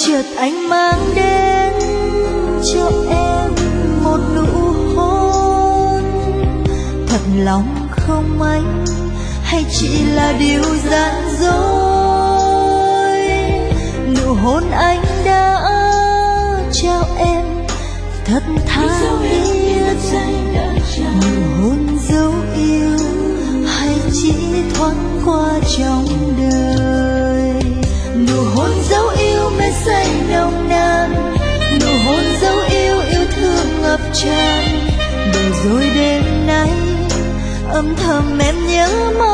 chợt anh mang đến cho em một nụ hôn thật lòng không anh, hay chỉ là điều gian dối. Nụ hôn anh đã trao em thật tha thiết, nụ hôn dấu yêu hay chỉ thoáng qua trong đời. Nụ hôn dấu yêu mê say nồng nàn, nụ hôn dấu yêu yêu thương ngập tràn. Để rồi đêm nay âm thầm em nhớ mong